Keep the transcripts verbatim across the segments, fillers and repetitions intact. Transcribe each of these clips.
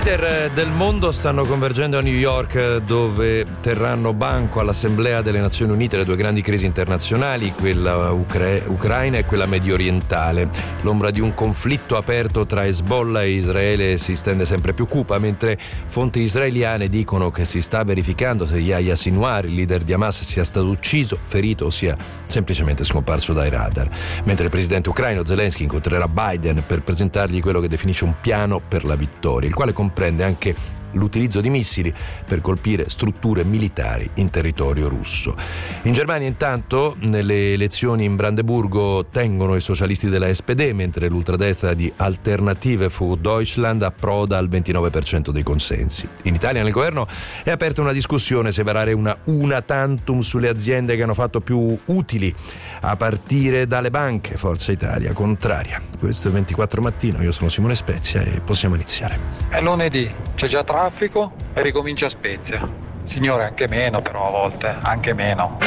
leader del mondo stanno convergendo a New York, dove terranno banco all'Assemblea delle Nazioni Unite le due grandi crisi internazionali, quella ucra- ucraina e quella medio orientale. L'ombra di un conflitto aperto tra Hezbollah e Israele si stende sempre più cupa, mentre fonti israeliane dicono che si sta verificando se Yahya Sinwar, il leader di Hamas, sia stato ucciso, ferito o sia semplicemente scomparso dai radar. Mentre il presidente ucraino Zelensky incontrerà Biden per presentargli quello che definisce un piano per la vittoria, il quale comprende anche l'utilizzo di missili per colpire strutture militari in territorio russo. In Germania intanto nelle elezioni in Brandeburgo tengono i socialisti della S P D, mentre l'ultradestra di Alternative für Deutschland approda al ventinove per cento dei consensi. In Italia nel governo è aperta una discussione se varare una una tantum sulle aziende che hanno fatto più utili, a partire dalle banche. Forza Italia contraria. Questo è ventiquattro Mattino, io sono Simone Spezia e possiamo iniziare. È lunedì, c'è già traffico e ricomincia Spezia. Signore, anche meno però a volte, anche meno.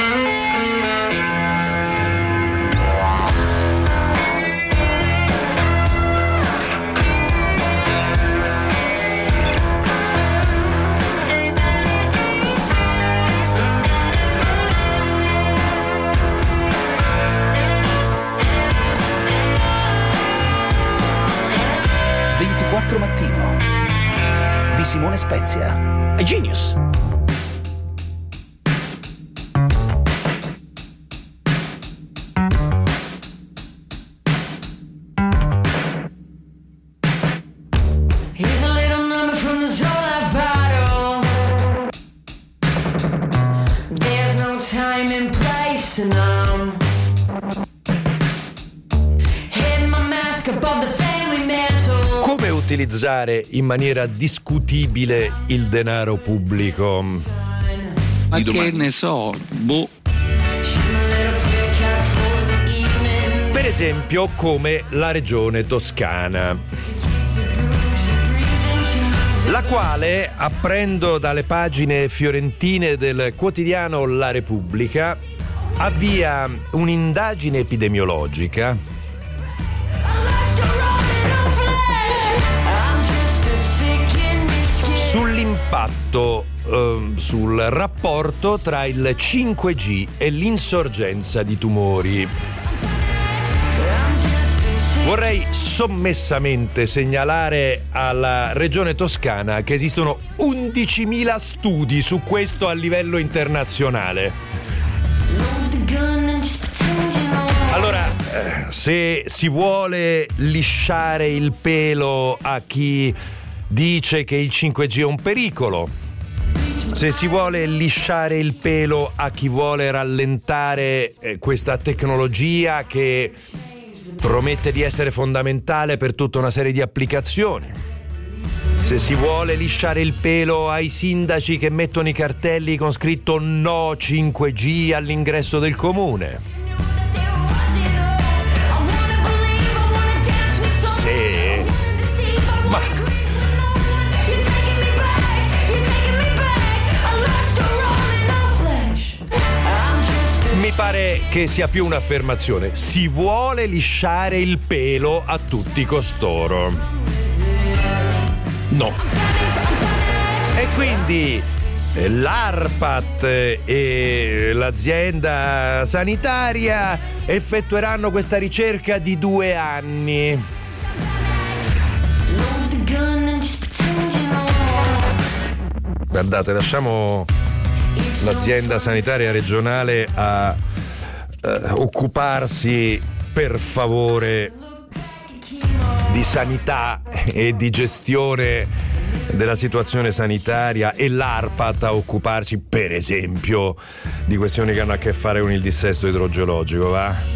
ventiquattro Mattino di Simone Spezia. A genius. Here's a little number from the Zoloft bottle. There's no time and place to numb. Hit my mask above the family mantle. Come utilizzare in maniera discutibile il denaro pubblico? Ma che ne so, boh. Per esempio come la regione Toscana, la quale, apprendo dalle pagine fiorentine del quotidiano La Repubblica, avvia un'indagine epidemiologica sull'impatto eh, sul rapporto tra il cinque G e l'insorgenza di tumori. Vorrei sommessamente segnalare alla Regione Toscana che esistono undicimila studi su questo a livello internazionale. Allora, eh, se si vuole lisciare il pelo a chi dice che il cinque G è un pericolo, se si vuole lisciare il pelo a chi vuole rallentare eh, questa tecnologia che promette di essere fondamentale per tutta una serie di applicazioni, se si vuole lisciare il pelo ai sindaci che mettono i cartelli con scritto no cinque G all'ingresso del comune, se ma mi pare che sia più un'affermazione. Si vuole lisciare il pelo a tutti costoro. No. E quindi l'ARPAT e l'azienda sanitaria effettueranno questa ricerca di due anni. Guardate, lasciamo l'azienda sanitaria regionale a eh, occuparsi per favore di sanità e di gestione della situazione sanitaria, e l'ARPAT a occuparsi per esempio di questioni che hanno a che fare con il dissesto idrogeologico, va?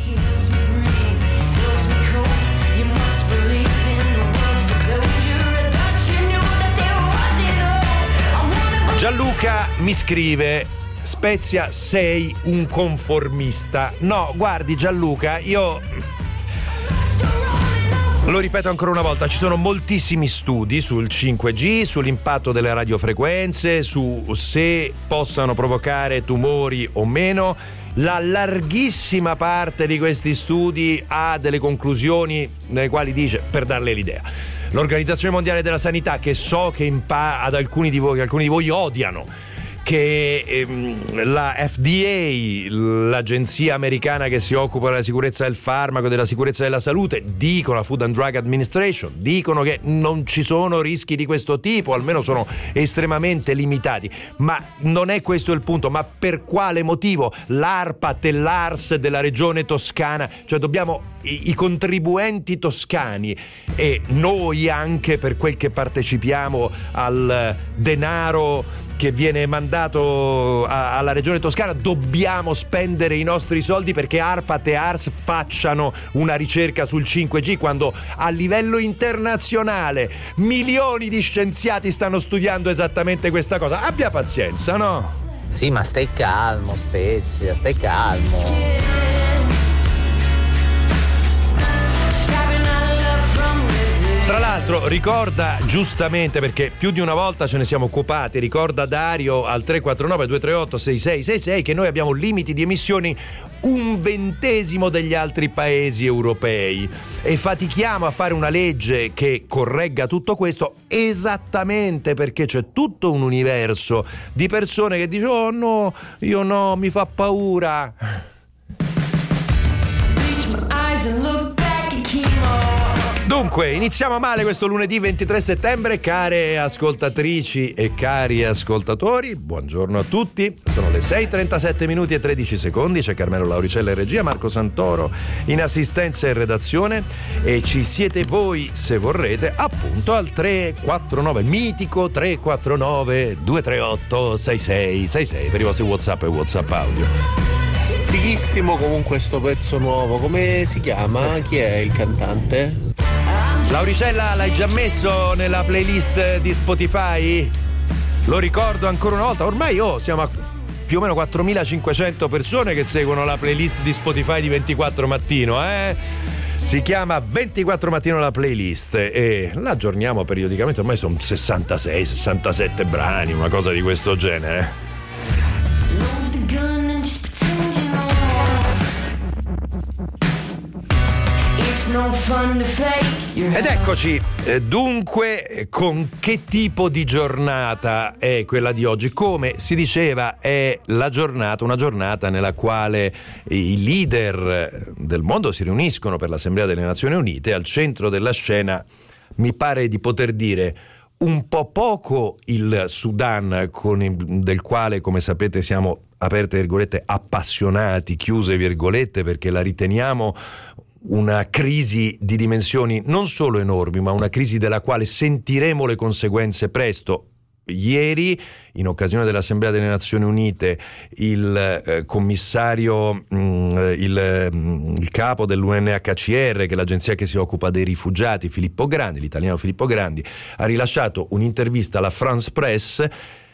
Gianluca mi scrive: Spezia, sei un conformista. No, guardi Gianluca, io lo ripeto ancora una volta, ci sono moltissimi studi sul cinque G, sull'impatto delle radiofrequenze, su se possano provocare tumori o meno. La larghissima parte di questi studi ha delle conclusioni nelle quali dice, per darle l'idea, l'Organizzazione Mondiale della Sanità, che so che impa- ad alcuni di voi, che alcuni di voi odiano, che ehm, la F D A, l'agenzia americana che si occupa della sicurezza del farmaco e della sicurezza della salute, dicono, la Food and Drug Administration, dicono che non ci sono rischi di questo tipo, almeno sono estremamente limitati. Ma non è questo il punto. Ma per quale motivo l'ARPAT e l'A R S della regione toscana, cioè dobbiamo, i, i contribuenti toscani e noi anche, per quel che partecipiamo al denaro che viene mandato a, alla regione toscana, dobbiamo spendere i nostri soldi perché ARPAT e A R S facciano una ricerca sul cinque G, quando a livello internazionale milioni di scienziati stanno studiando esattamente questa cosa. Abbia pazienza, no? Sì, ma stai calmo, Spezia, stai calmo. Tra l'altro ricorda giustamente, perché più di una volta ce ne siamo occupati, ricorda Dario al tre quattro nove due tre otto sei sei sei sei che noi abbiamo limiti di emissioni un ventesimo degli altri paesi europei e fatichiamo a fare una legge che corregga tutto questo, esattamente perché c'è tutto un universo di persone che dicono: oh no, io no, mi fa paura. Dunque, iniziamo male questo lunedì ventitré settembre, care ascoltatrici e cari ascoltatori, buongiorno a tutti. Sono le sei e trentasette minuti e tredici secondi, c'è Carmelo Lauricella in regia, Marco Santoro in assistenza e redazione, e ci siete voi, se vorrete, appunto al tre quattro nove, mitico tre quattro nove due tre otto sei sei sei sei per i vostri WhatsApp e WhatsApp audio. Fighissimo comunque sto pezzo nuovo, come si chiama? Chi è il cantante? Lauricella, l'hai già messo nella playlist di Spotify? Lo ricordo ancora una volta, ormai oh, siamo a più o meno quattromilacinquecento persone che seguono la playlist di Spotify di ventiquattro Mattino, eh? Si chiama ventiquattro Mattino la playlist e la aggiorniamo periodicamente, ormai sono sessantasei sessantasette brani, una cosa di questo genere. Ed eccoci, dunque, con che tipo di giornata è quella di oggi? Come si diceva, è la giornata, una giornata nella quale i leader del mondo si riuniscono per l'Assemblea delle Nazioni Unite. Al centro della scena, mi pare di poter dire, un po' poco il Sudan, con il, del quale, come sapete, siamo, aperte virgolette, appassionati, chiuse virgolette, perché la riteniamo una crisi di dimensioni non solo enormi, ma una crisi della quale sentiremo le conseguenze presto. Ieri, in occasione dell'Assemblea delle Nazioni Unite, il eh, commissario, mh, il, mh, il capo dell'U N H C R, che è l'agenzia che si occupa dei rifugiati, Filippo Grandi, l'italiano Filippo Grandi, ha rilasciato un'intervista alla France Press.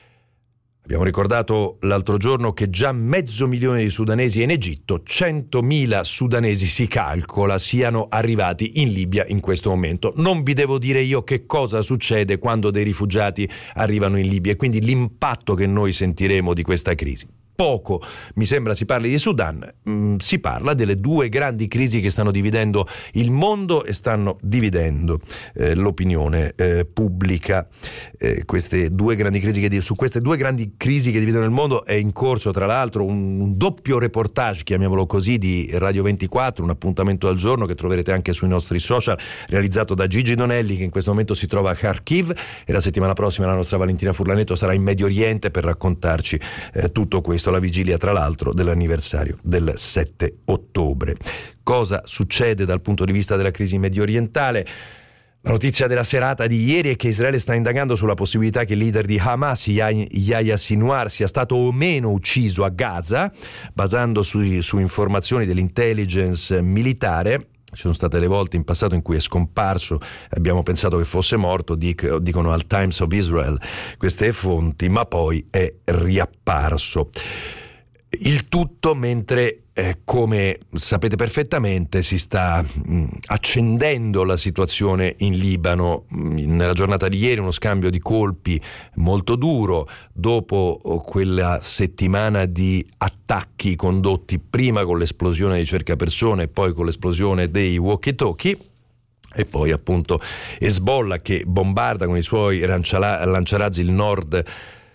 Abbiamo ricordato l'altro giorno che già mezzo milione di sudanesi è in Egitto, centomila sudanesi si calcola siano arrivati in Libia in questo momento. Non vi devo dire io che cosa succede quando dei rifugiati arrivano in Libia e quindi l'impatto che noi sentiremo di questa crisi. Poco mi sembra si parli di Sudan, mm, si parla delle due grandi crisi che stanno dividendo il mondo e stanno dividendo eh, l'opinione eh, pubblica. Eh, queste due grandi crisi che, su queste due grandi crisi che dividono il mondo è in corso, tra l'altro, un, un doppio reportage, chiamiamolo così, di Radio ventiquattro, un appuntamento al giorno che troverete anche sui nostri social, realizzato da Gigi Donelli, che in questo momento si trova a Kharkiv, e la settimana prossima la nostra Valentina Furlanetto sarà in Medio Oriente per raccontarci eh, tutto questo, la vigilia tra l'altro dell'anniversario del sette ottobre. Cosa succede dal punto di vista della crisi medio orientale? La notizia della serata di ieri è che Israele sta indagando sulla possibilità che il leader di Hamas, Yahya Sinwar, sia stato o meno ucciso a Gaza, basando su, su informazioni dell'intelligence militare. Ci sono state le volte in passato in cui è scomparso, abbiamo pensato che fosse morto, dic- dicono al Times of Israel queste fonti, ma poi è riapparso. Il tutto mentre, eh, come sapete perfettamente, si sta mh, accendendo la situazione in Libano. Mh, nella giornata di ieri uno scambio di colpi molto duro, dopo quella settimana di attacchi condotti prima con l'esplosione di cercapersone e poi con l'esplosione dei walkie-talkie. E poi appunto Hezbollah che bombarda con i suoi lanciarazzi il nord eh,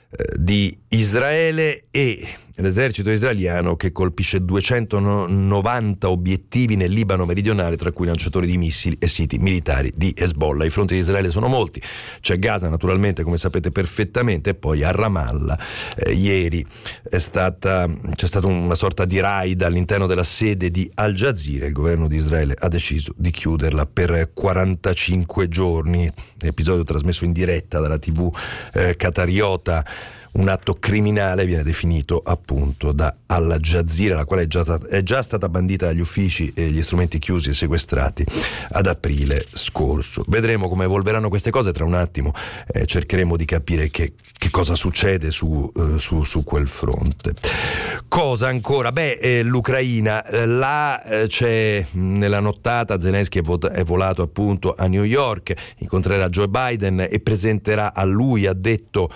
di Israele, e l'esercito israeliano che colpisce duecentonovanta obiettivi nel Libano meridionale, tra cui lanciatori di missili e siti militari di Hezbollah. I fronti di Israele sono molti, c'è Gaza naturalmente, come sapete perfettamente, e poi a Ramallah eh, ieri è stata, c'è stata una sorta di raid all'interno della sede di Al Jazeera. Il governo di Israele ha deciso di chiuderla per quarantacinque giorni, episodio trasmesso in diretta dalla tivù eh, qatariota. Un atto criminale viene definito appunto da Al Jazeera, la quale è già, è già stata bandita dagli uffici e gli strumenti chiusi e sequestrati ad aprile scorso. Vedremo come evolveranno queste cose tra un attimo, eh, cercheremo di capire che, che cosa succede su, eh, su, su quel fronte. Cosa ancora? Beh, eh, l'Ucraina, eh, là eh, c'è nella nottata Zelensky è, vota, è volato appunto a New York, incontrerà Joe Biden e presenterà a lui, ha detto,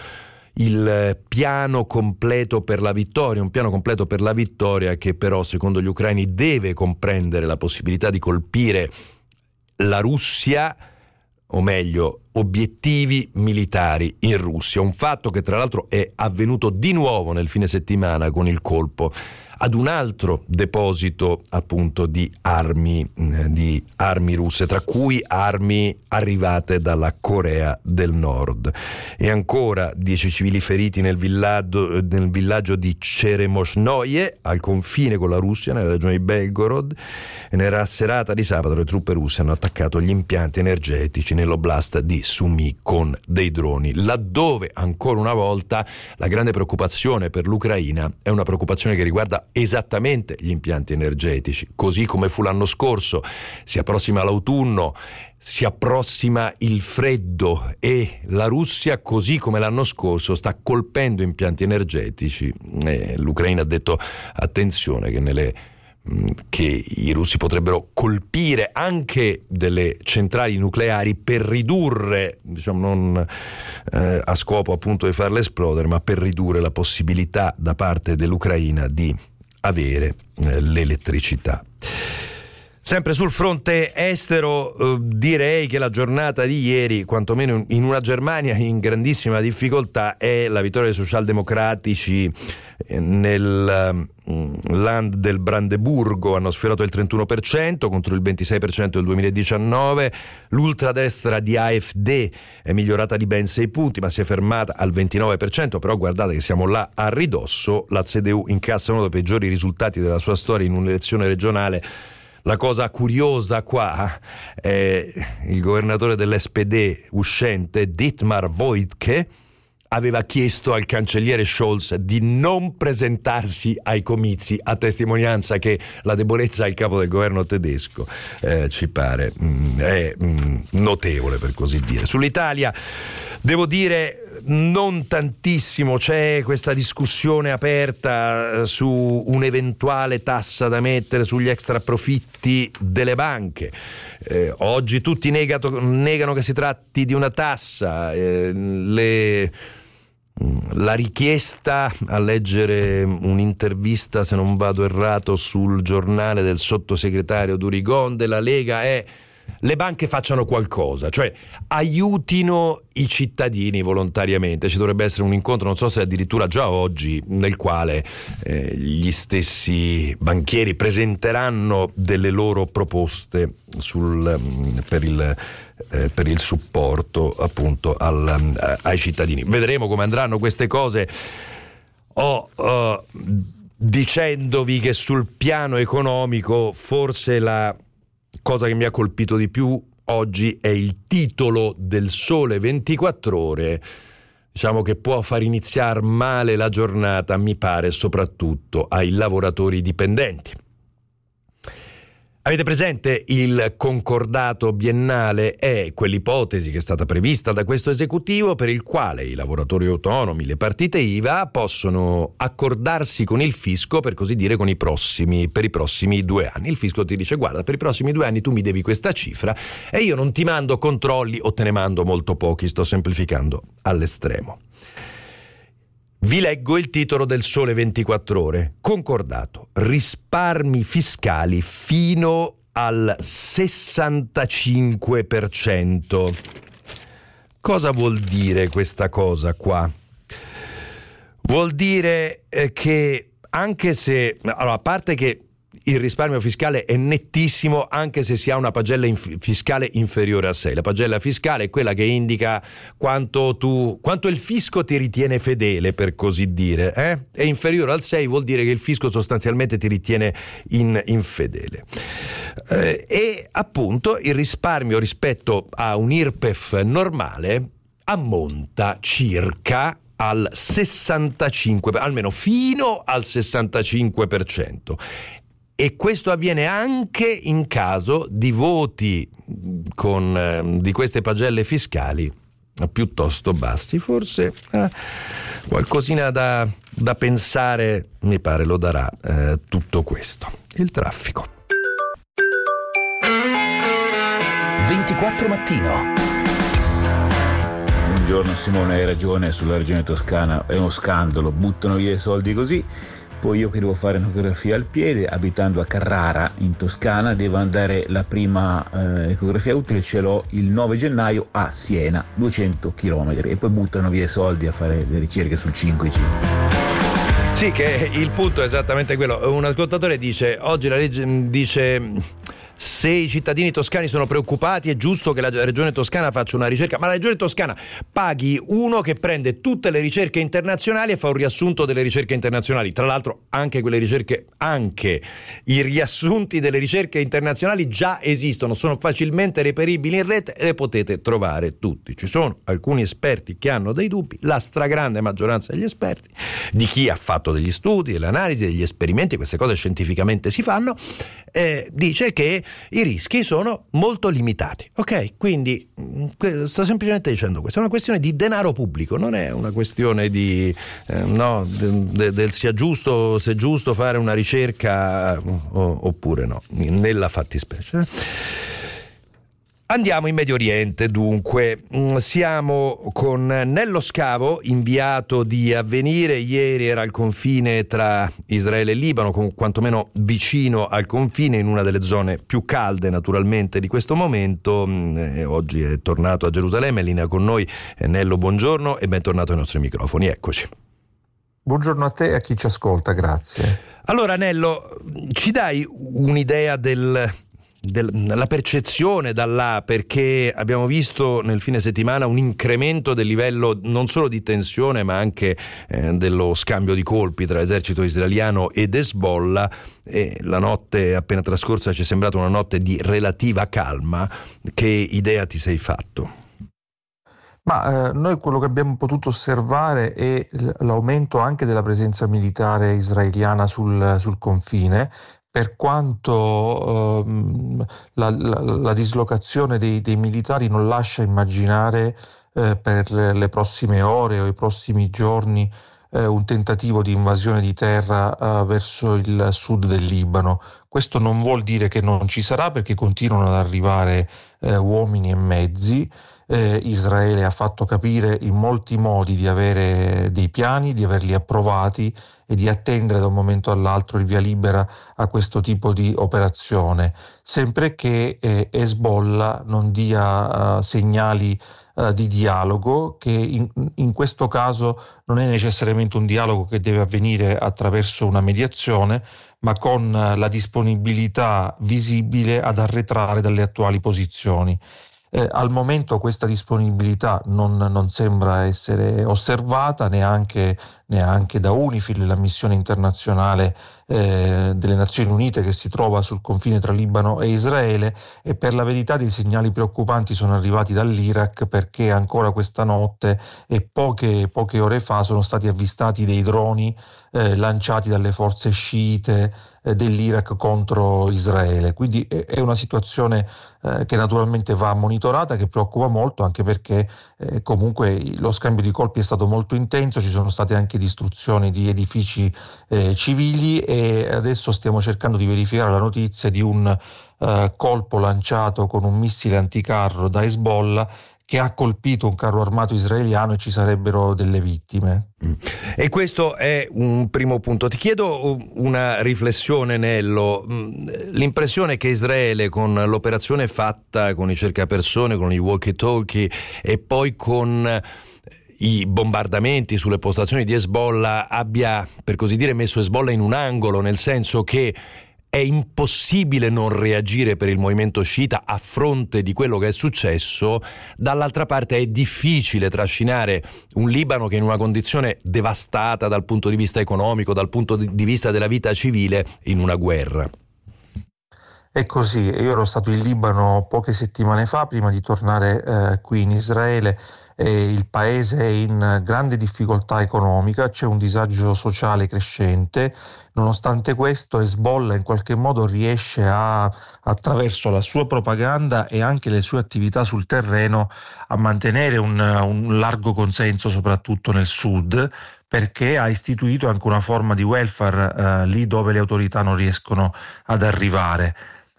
il piano completo per la vittoria, un piano completo per la vittoria che però secondo gli ucraini deve comprendere la possibilità di colpire la Russia, o meglio obiettivi militari in Russia, un fatto che tra l'altro è avvenuto di nuovo nel fine settimana con il colpo ad un altro deposito appunto di armi eh, di armi russe, tra cui armi arrivate dalla Corea del Nord. E ancora dieci civili feriti nel villaggio, nel villaggio di Cheremosnoye, al confine con la Russia, nella regione di Belgorod. E nella serata di sabato le truppe russe hanno attaccato gli impianti energetici nell'oblast di Sumy con dei droni, laddove ancora una volta la grande preoccupazione per l'Ucraina è una preoccupazione che riguarda esattamente gli impianti energetici, così come fu l'anno scorso. Si approssima l'autunno, si approssima il freddo e la Russia, così come l'anno scorso, sta colpendo impianti energetici. E l'Ucraina ha detto attenzione che nelle che i russi potrebbero colpire anche delle centrali nucleari per ridurre, diciamo non eh, a scopo appunto di farle esplodere, ma per ridurre la possibilità da parte dell'Ucraina di avere eh, l'elettricità. Sempre sul fronte estero, eh, direi che la giornata di ieri, quantomeno in una Germania in grandissima difficoltà, è la vittoria dei socialdemocratici eh, nel eh, land del Brandeburgo. Hanno sfiorato il trentuno per cento contro il ventisei per cento del duemiladiciannove. L'ultradestra di A F D è migliorata di ben sei punti, ma si è fermata al ventinove per cento. Però guardate che siamo là a ridosso. La C D U incassa uno dei peggiori risultati della sua storia in un'elezione regionale. La cosa curiosa qua è il governatore dell'S P D uscente, Dietmar Woidke, aveva chiesto al cancelliere Scholz di non presentarsi ai comizi, a testimonianza che la debolezza al capo del governo tedesco eh, ci pare mh, è mh, notevole, per così dire. Sull'Italia devo dire non tantissimo, c'è questa discussione aperta su un'eventuale tassa da mettere sugli extraprofitti delle banche. Eh, oggi tutti negato, negano che si tratti di una tassa, eh, le la richiesta, a leggere un'intervista, se non vado errato, sul giornale del sottosegretario Durigon della Lega è: le banche facciano qualcosa, cioè aiutino i cittadini volontariamente. Ci dovrebbe essere un incontro, non so se addirittura già oggi, nel quale eh, gli stessi banchieri presenteranno delle loro proposte sul, per il eh, per il supporto appunto al, ai cittadini. Vedremo come andranno queste cose. Oh, oh, dicendovi che sul piano economico forse la cosa che mi ha colpito di più oggi è il titolo del Sole ventiquattro Ore, diciamo che può far iniziare male la giornata, mi pare, soprattutto ai lavoratori dipendenti. Avete presente il concordato biennale? È quell'ipotesi che è stata prevista da questo esecutivo per il quale i lavoratori autonomi, le partite I V A possono accordarsi con il fisco, per così dire, con i prossimi, per i prossimi due anni. Il fisco ti dice: guarda, per i prossimi due anni tu mi devi questa cifra e io non ti mando controlli o te ne mando molto pochi, sto semplificando all'estremo. Vi leggo il titolo del Sole ventiquattro Ore. Concordato, risparmi fiscali fino al sessantacinque per cento. Cosa vuol dire questa cosa qua? Vuol dire eh, che anche se, allora, a parte che il risparmio fiscale è nettissimo anche se si ha una pagella inf- fiscale inferiore a sei. La pagella fiscale è quella che indica quanto tu, quanto il fisco ti ritiene fedele, per così dire. Eh? È inferiore al sei, vuol dire che il fisco sostanzialmente ti ritiene in, infedele. Eh, e appunto il risparmio rispetto a un I R P E F normale ammonta circa al sessantacinque, almeno fino al sessantacinque per cento. E questo avviene anche in caso di voti con, eh, di queste pagelle fiscali piuttosto bassi. Forse eh, qualcosina da, da pensare, mi pare, lo darà eh, tutto questo. Il traffico. ventiquattro Mattino. Buongiorno Simone, hai ragione, sulla regione toscana è uno scandalo, buttano via i soldi così. Poi io che devo fare un'ecografia al piede, abitando a Carrara in Toscana, devo andare la prima eh, ecografia utile, ce l'ho il nove gennaio a Siena, duecento chilometri, e poi buttano via i soldi a fare le ricerche sul cinque G. Sì, che il punto è esattamente quello. Un ascoltatore dice: oggi la legge dice: se i cittadini toscani sono preoccupati è giusto che la regione toscana faccia una ricerca, ma la regione toscana paghi uno che prende tutte le ricerche internazionali e fa un riassunto delle ricerche internazionali. Tra l'altro anche quelle ricerche, anche i riassunti delle ricerche internazionali già esistono, sono facilmente reperibili in rete e le potete trovare tutti. Ci sono alcuni esperti che hanno dei dubbi, la stragrande maggioranza degli esperti, di chi ha fatto degli studi, delle analisi, degli esperimenti, queste cose scientificamente si fanno, eh, dice che i rischi sono molto limitati. Ok, quindi sto semplicemente dicendo questo, è una questione di denaro pubblico, non è una questione di eh, no, de, de, del sia giusto, se è giusto fare una ricerca o, oppure no, nella fattispecie. Andiamo in Medio Oriente, dunque. Siamo con Nello Scavo, inviato di Avvenire. Ieri era al confine tra Israele e Libano, quantomeno vicino al confine, in una delle zone più calde naturalmente di questo momento. E oggi è tornato a Gerusalemme, in linea con noi. Nello, buongiorno e bentornato ai nostri microfoni, eccoci. Buongiorno a te e a chi ci ascolta, grazie. Allora Nello, ci dai un'idea del... della percezione da là, perché abbiamo visto nel fine settimana un incremento del livello non solo di tensione ma anche eh, dello scambio di colpi tra esercito israeliano ed Hezbollah, e la notte appena trascorsa ci è sembrata una notte di relativa calma. Che idea ti sei fatto? Ma eh, noi quello che abbiamo potuto osservare è l'aumento anche della presenza militare israeliana sul, sul confine, per quanto ehm, la, la, la dislocazione dei, dei militari non lascia immaginare eh, per le, le prossime ore o i prossimi giorni eh, un tentativo di invasione di terra eh, verso il sud del Libano. Questo non vuol dire che non ci sarà, perché continuano ad arrivare eh, uomini e mezzi. Eh, Israele ha fatto capire in molti modi di avere dei piani, di averli approvati e di attendere da un momento all'altro il via libera a questo tipo di operazione, sempre che eh, Hezbollah non dia uh, segnali uh, di dialogo, che in, in questo caso non è necessariamente un dialogo che deve avvenire attraverso una mediazione, ma con uh, la disponibilità visibile ad arretrare dalle attuali posizioni. Eh, al momento questa disponibilità non, non sembra essere osservata neanche, neanche da UNIFIL, la missione internazionale eh, delle Nazioni Unite che si trova sul confine tra Libano e Israele, e per la verità dei segnali preoccupanti sono arrivati dall'Iraq, perché ancora questa notte e poche, poche ore fa sono stati avvistati dei droni eh, lanciati dalle forze sciite eh, dell'Iraq contro Israele. Quindi è, è una situazione eh, che naturalmente va monitorata, che preoccupa molto, anche perché eh, comunque lo scambio di colpi è stato molto intenso, ci sono state anche distruzioni di edifici eh, civili, e adesso stiamo cercando di verificare la notizia di un eh, colpo lanciato con un missile anticarro da Hezbollah che ha colpito un carro armato israeliano, e ci sarebbero delle vittime. E questo è un primo punto. Ti chiedo una riflessione, Nello. L'impressione è che Israele, con l'operazione fatta con i cercapersone, con i walkie-talkie e poi con i bombardamenti sulle postazioni di Hezbollah, abbia, per così dire, messo Hezbollah in un angolo, nel senso che è impossibile non reagire per il movimento sciita a fronte di quello che è successo. Dall'altra parte è difficile trascinare un Libano che è in una condizione devastata dal punto di vista economico, dal punto di vista della vita civile, in una guerra. È così. Io ero stato in Libano poche settimane fa, prima di tornare eh, qui in Israele. E il paese è in grande difficoltà economica, c'è un disagio sociale crescente. Nonostante questo, Hezbollah in qualche modo riesce a, attraverso la sua propaganda e anche le sue attività sul terreno, a mantenere un, un largo consenso, soprattutto nel sud, perché ha istituito anche una forma di welfare eh, lì dove le autorità non riescono ad arrivare.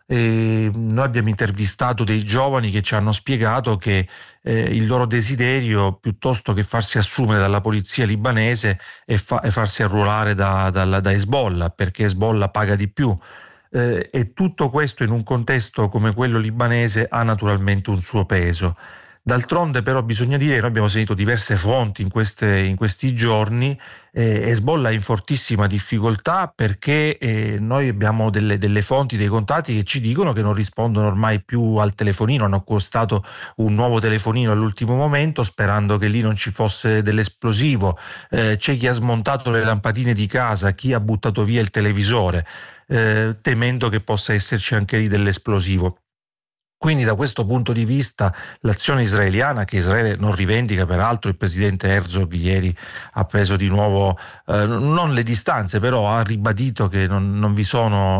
E noi abbiamo intervistato dei giovani che ci hanno spiegato che eh, il loro desiderio, piuttosto che farsi assumere dalla polizia libanese, è, fa- è farsi arruolare da, da, da Hezbollah, perché Hezbollah paga di più. Eh, e tutto questo, in un contesto come quello libanese, ha naturalmente un suo peso. D'altronde però bisogna dire che noi abbiamo sentito diverse fonti in, queste, in questi giorni. eh, Hezbollah è in fortissima difficoltà, perché eh, noi abbiamo delle, delle fonti, dei contatti che ci dicono che non rispondono ormai più al telefonino. Hanno acquistato un nuovo telefonino all'ultimo momento, sperando che lì non ci fosse dell'esplosivo. Eh, c'è chi ha smontato le lampadine di casa, chi ha buttato via il televisore, eh, temendo che possa esserci anche lì dell'esplosivo. Quindi da questo punto di vista l'azione israeliana, che Israele non rivendica, peraltro il presidente Herzog ieri ha preso di nuovo, eh, non le distanze, però ha ribadito che non, non vi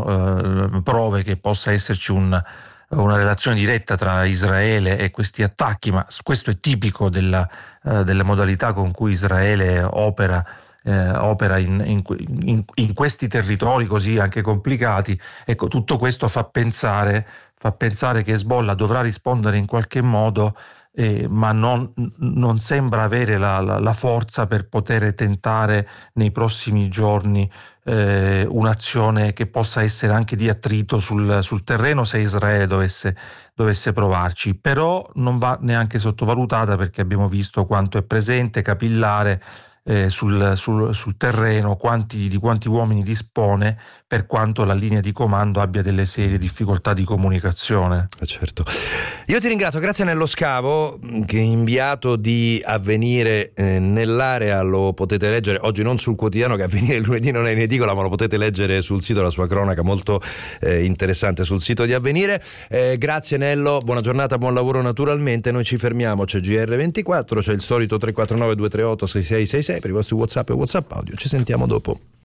sono eh, prove che possa esserci un, una relazione diretta tra Israele e questi attacchi, ma questo è tipico della, eh, della modalità con cui Israele opera Eh, opera in, in, in, in questi territori così anche complicati. Ecco, tutto questo fa pensare, fa pensare che Hezbollah dovrà rispondere in qualche modo, eh, ma non, non sembra avere la, la, la forza per poter tentare nei prossimi giorni eh, un'azione che possa essere anche di attrito sul, sul terreno, se Israele dovesse, dovesse provarci. Però non va neanche sottovalutata, perché abbiamo visto quanto è presente, capillare Eh, sul, sul, sul terreno, quanti, di quanti uomini dispone, per quanto la linea di comando abbia delle serie difficoltà di comunicazione. Eh certo. Io ti ringrazio, grazie Nello Scavo, che è inviato di Avvenire eh, nell'area. Lo potete leggere oggi non sul quotidiano, che Avvenire lunedì non è in edicola, ma lo potete leggere sul sito, la sua cronaca molto eh, interessante sul sito di Avvenire. Eh, grazie Nello, buona giornata, buon lavoro naturalmente. Noi ci fermiamo, c'è G R ventiquattro, c'è il solito tre quattro nove due tre otto sei sei sei sei per i vostri WhatsApp e WhatsApp audio. Ci sentiamo dopo.